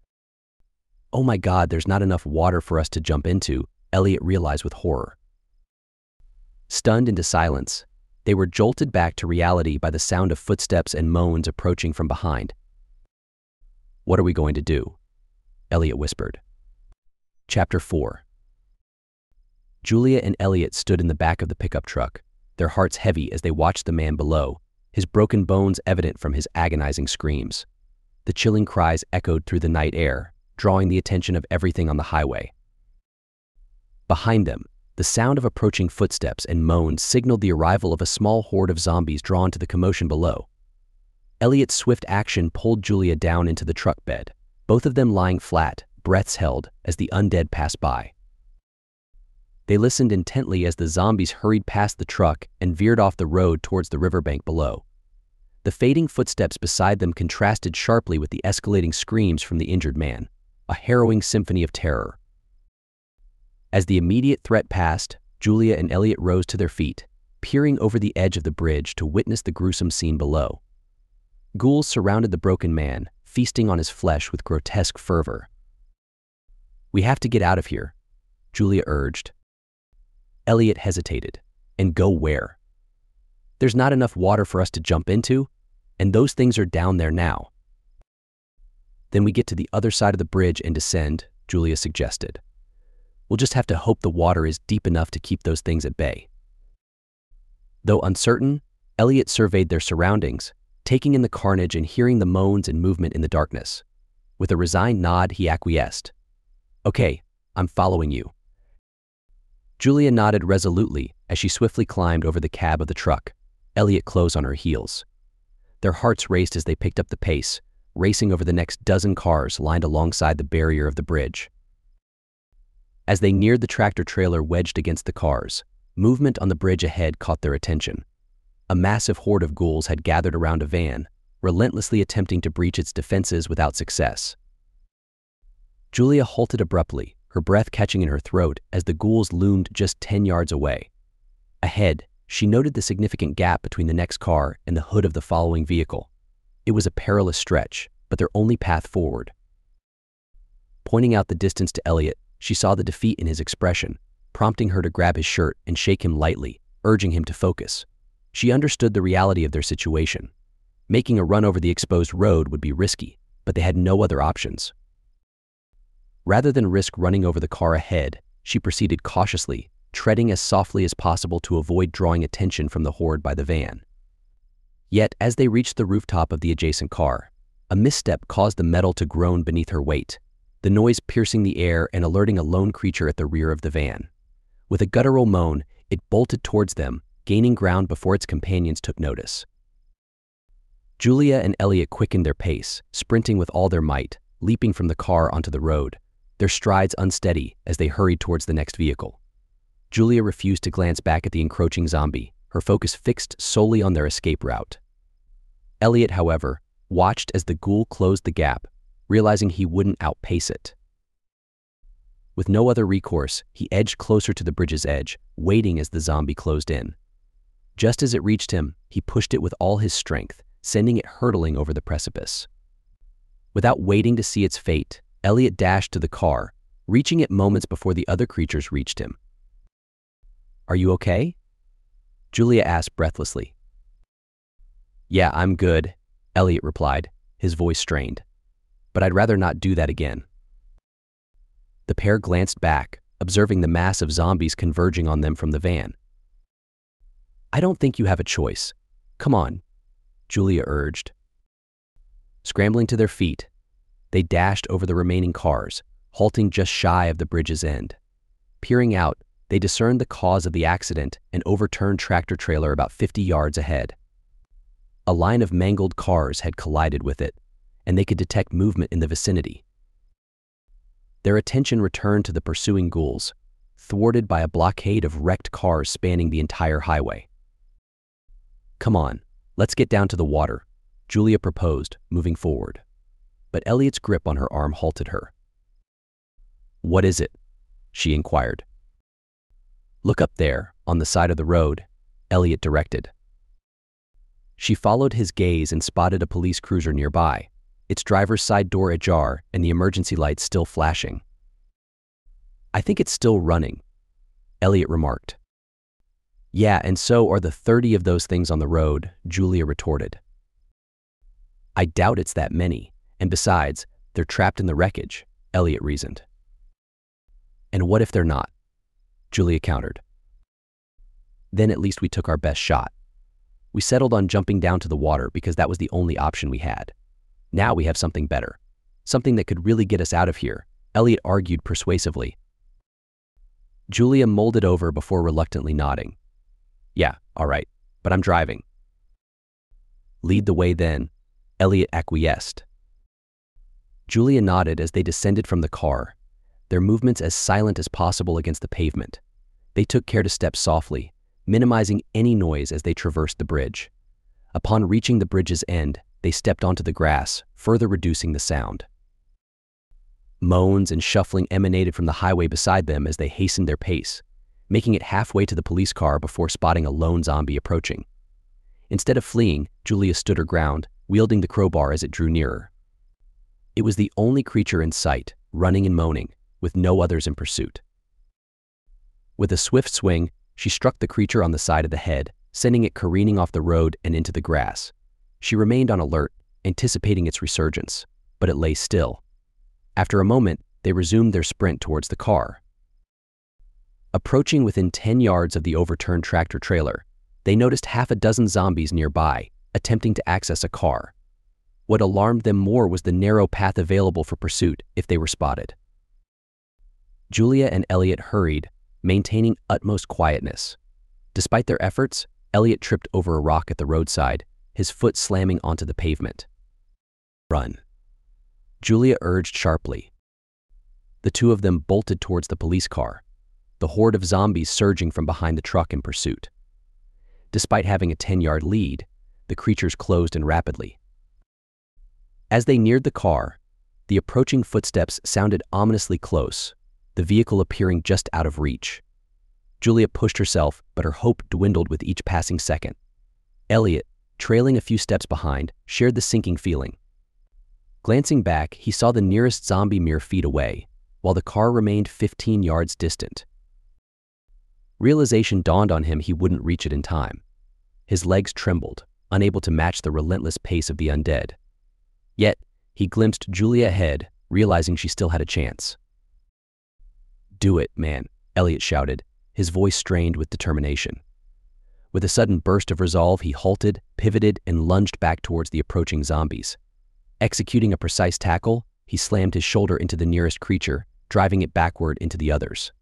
"Oh my God, there's not enough water for us to jump into," Elliot realized with horror. Stunned into silence, they were jolted back to reality by the sound of footsteps and moans approaching from behind. "What are we going to do?" Elliot whispered. Chapter 4. Julia and Elliot stood in the back of the pickup truck, their hearts heavy as they watched the man below, his broken bones evident from his agonizing screams. The chilling cries echoed through the night air, drawing the attention of everything on the highway. Behind them, the sound of approaching footsteps and moans signaled the arrival of a small horde of zombies drawn to the commotion below. Elliot's swift action pulled Julia down into the truck bed, both of them lying flat, breaths held, as the undead passed by. They listened intently as the zombies hurried past the truck and veered off the road towards the riverbank below. The fading footsteps beside them contrasted sharply with the escalating screams from the injured man, a harrowing symphony of terror. As the immediate threat passed, Julia and Elliot rose to their feet, peering over the edge of the bridge to witness the gruesome scene below. Ghouls surrounded the broken man, feasting on his flesh with grotesque fervor. "We have to get out of here," Julia urged. Elliot hesitated. "And go where?" "There's not enough water for us to jump into, and those things are down there now." "Then we get to the other side of the bridge and descend," Julia suggested. "We'll just have to hope the water is deep enough to keep those things at bay." Though uncertain, Elliot surveyed their surroundings, taking in the carnage and hearing the moans and movement in the darkness. With a resigned nod, he acquiesced. "Okay, I'm following you." Julia nodded resolutely as she swiftly climbed over the cab of the truck, Elliot close on her heels. Their hearts raced as they picked up the pace, racing over the next dozen cars lined alongside the barrier of the bridge. As they neared the tractor-trailer wedged against the cars, movement on the bridge ahead caught their attention. A massive horde of ghouls had gathered around a van, relentlessly attempting to breach its defenses without success. Julia halted abruptly, her breath catching in her throat as the ghouls loomed just 10 yards away. Ahead, she noted the significant gap between the next car and the hood of the following vehicle. It was a perilous stretch, but their only path forward. Pointing out the distance to Elliot, she saw the defeat in his expression, prompting her to grab his shirt and shake him lightly, urging him to focus. She understood the reality of their situation. Making a run over the exposed road would be risky, but they had no other options. Rather than risk running over the car ahead, she proceeded cautiously, treading as softly as possible to avoid drawing attention from the horde by the van. Yet, as they reached the rooftop of the adjacent car, a misstep caused the metal to groan beneath her weight, the noise piercing the air and alerting a lone creature at the rear of the van. With a guttural moan, it bolted towards them, gaining ground before its companions took notice. Julia and Elliot quickened their pace, sprinting with all their might, leaping from the car onto the road, their strides unsteady as they hurried towards the next vehicle. Julia refused to glance back at the encroaching zombie, her focus fixed solely on their escape route. Elliot, however, watched as the ghoul closed the gap, realizing he wouldn't outpace it. With no other recourse, he edged closer to the bridge's edge, waiting as the zombie closed in. Just as it reached him, he pushed it with all his strength, sending it hurtling over the precipice. Without waiting to see its fate, Elliot dashed to the car, reaching it moments before the other creatures reached him. "Are you okay?" Julia asked breathlessly. "Yeah, I'm good," Elliot replied, his voice strained. "But I'd rather not do that again." The pair glanced back, observing the mass of zombies converging on them from the van. "I don't think you have a choice. Come on," Julia urged. Scrambling to their feet, they dashed over the remaining cars, halting just shy of the bridge's end. Peering out, they discerned the cause of the accident, an overturned tractor-trailer about 50 yards ahead. A line of mangled cars had collided with it, and they could detect movement in the vicinity. Their attention returned to the pursuing ghouls, thwarted by a blockade of wrecked cars spanning the entire highway. "Come on, let's get down to the water," Julia proposed, moving forward. But Elliot's grip on her arm halted her. "What is it?" she inquired. "Look up there, on the side of the road," Elliot directed. She followed his gaze and spotted a police cruiser nearby, its driver's side door ajar and the emergency lights still flashing. "I think it's still running," Elliot remarked. "Yeah, and so are the 30 of those things on the road," Julia retorted. "I doubt it's that many, and besides, they're trapped in the wreckage," Elliot reasoned. "And what if they're not?" Julia countered. "Then at least we took our best shot. We settled on jumping down to the water because that was the only option we had. Now we have something better, something that could really get us out of here," Elliot argued persuasively. Julia mulled it over before reluctantly nodding. "Yeah, all right, but I'm driving." "Lead the way then," Elliot acquiesced. Julia nodded as they descended from the car, their movements as silent as possible against the pavement. They took care to step softly, minimizing any noise as they traversed the bridge. Upon reaching the bridge's end, they stepped onto the grass, further reducing the sound. Moans and shuffling emanated from the highway beside them as they hastened their pace, making it halfway to the police car before spotting a lone zombie approaching. Instead of fleeing, Julia stood her ground, wielding the crowbar as it drew nearer. It was the only creature in sight, running and moaning, with no others in pursuit. With a swift swing, she struck the creature on the side of the head, sending it careening off the road and into the grass. She remained on alert, anticipating its resurgence, but it lay still. After a moment, they resumed their sprint towards the car. Approaching within 10 yards of the overturned tractor-trailer, they noticed half a dozen zombies nearby, attempting to access a car. What alarmed them more was the narrow path available for pursuit if they were spotted. Julia and Elliot hurried, maintaining utmost quietness. Despite their efforts, Elliot tripped over a rock at the roadside, his foot slamming onto the pavement. "Run," Julia urged sharply. The two of them bolted towards the police car, the horde of zombies surging from behind the truck in pursuit. Despite having a 10-yard lead, the creatures closed in rapidly. As they neared the car, the approaching footsteps sounded ominously close, the vehicle appearing just out of reach. Julia pushed herself, but her hope dwindled with each passing second. Elliot, trailing a few steps behind, shared the sinking feeling. Glancing back, he saw the nearest zombie mere feet away, while the car remained 15 yards distant. Realization dawned on him he wouldn't reach it in time. His legs trembled, unable to match the relentless pace of the undead. Yet, he glimpsed Julia ahead, realizing she still had a chance. "Do it, man," Elliot shouted, his voice strained with determination. With a sudden burst of resolve, he halted, pivoted, and lunged back towards the approaching zombies. Executing a precise tackle, he slammed his shoulder into the nearest creature, driving it backward into the others.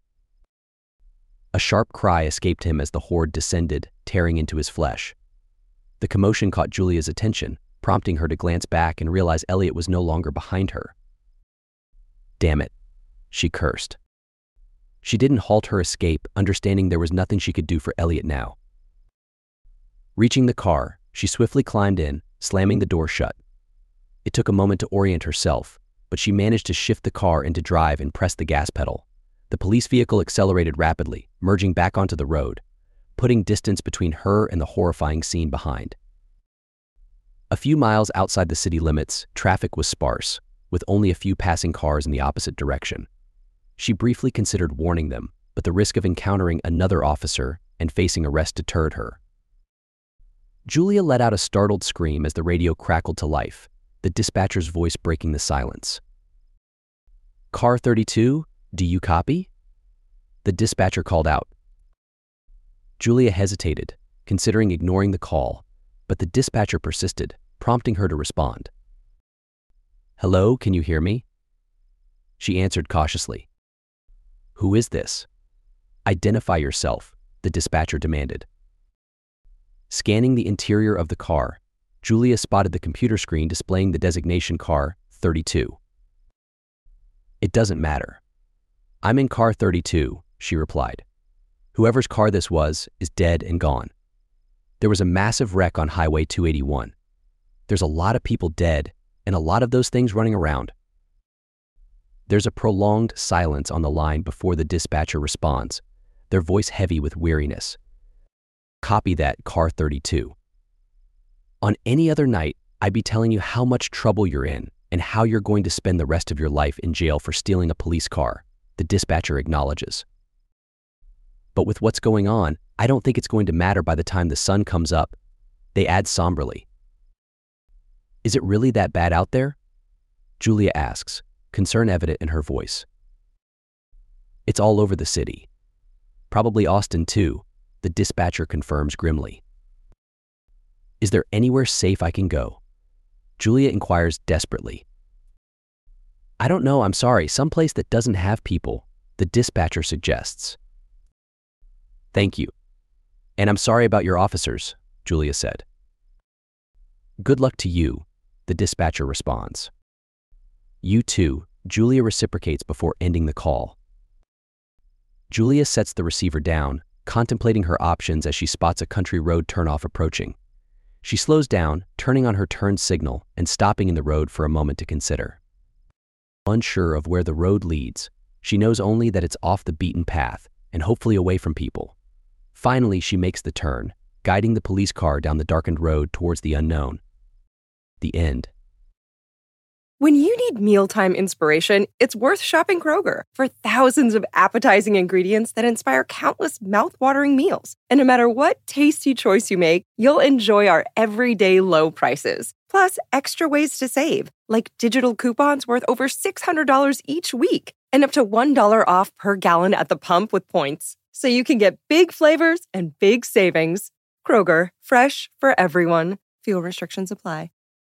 A sharp cry escaped him as the horde descended, tearing into his flesh. The commotion caught Julia's attention, prompting her to glance back and realize Elliot was no longer behind her. "Damn it," she cursed. She didn't halt her escape, understanding there was nothing she could do for Elliot now. Reaching the car, she swiftly climbed in, slamming the door shut. It took a moment to orient herself, but she managed to shift the car into drive and press the gas pedal. The police vehicle accelerated rapidly, merging back onto the road, putting distance between her and the horrifying scene behind. A few miles outside the city limits, traffic was sparse, with only a few passing cars in the opposite direction. She briefly considered warning them, but the risk of encountering another officer and facing arrest deterred her. Julia let out a startled scream as the radio crackled to life, the dispatcher's voice breaking the silence. "Car 32, do you copy?" The dispatcher called out. Julia hesitated, considering ignoring the call, but the dispatcher persisted, prompting her to respond. "Hello, can you hear me?" She answered cautiously. "Who is this?" "Identify yourself," the dispatcher demanded. Scanning the interior of the car, Julia spotted the computer screen displaying the designation car 32. "It doesn't matter. I'm in car 32, she replied. "Whoever's car this was is dead and gone. There was a massive wreck on Highway 281. There's a lot of people dead and a lot of those things running around." There's a prolonged silence on the line before the dispatcher responds, their voice heavy with weariness. "Copy that, car 32. On any other night, I'd be telling you how much trouble you're in and how you're going to spend the rest of your life in jail for stealing a police car," the dispatcher acknowledges. "But with what's going on, I don't think it's going to matter by the time the sun comes up," they add somberly. "Is it really that bad out there?" Julia asks, concern evident in her voice. "It's all over the city. Probably Austin too," the dispatcher confirms grimly. "Is there anywhere safe I can go?" Julia inquires desperately. "I don't know, I'm sorry, someplace that doesn't have people," the dispatcher suggests. "Thank you. And I'm sorry about your officers," Julia said. "Good luck to you," the dispatcher responds. "You too," Julia reciprocates before ending the call. Julia sets the receiver down, contemplating her options as she spots a country road turnoff approaching. She slows down, turning on her turn signal and stopping in the road for a moment to consider. Unsure of where the road leads, she knows only that it's off the beaten path and hopefully away from people. Finally, she makes the turn, guiding the police car down the darkened road towards the unknown. The end. When you need mealtime inspiration, it's worth shopping Kroger for thousands of appetizing ingredients that inspire countless mouth-watering meals. And no matter what tasty choice you make, you'll enjoy our everyday low prices. Plus, extra ways to save, like digital coupons worth over $600 each week and up to $1 off per gallon at the pump with points. So you can get big flavors and big savings. Kroger, fresh for everyone. Fuel restrictions apply.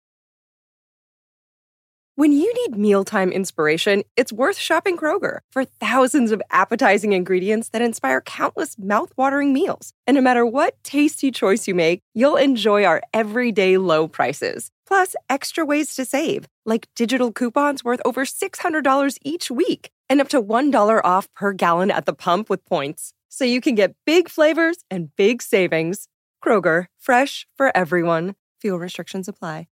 When you need mealtime inspiration, it's worth shopping Kroger for thousands of appetizing ingredients that inspire countless mouth-watering meals. And no matter what tasty choice you make, you'll enjoy our everyday low prices. Plus, extra ways to save, like digital coupons worth over $600 each week and up to $1 off per gallon at the pump with points. So you can get big flavors and big savings. Kroger, fresh for everyone. Fuel restrictions apply.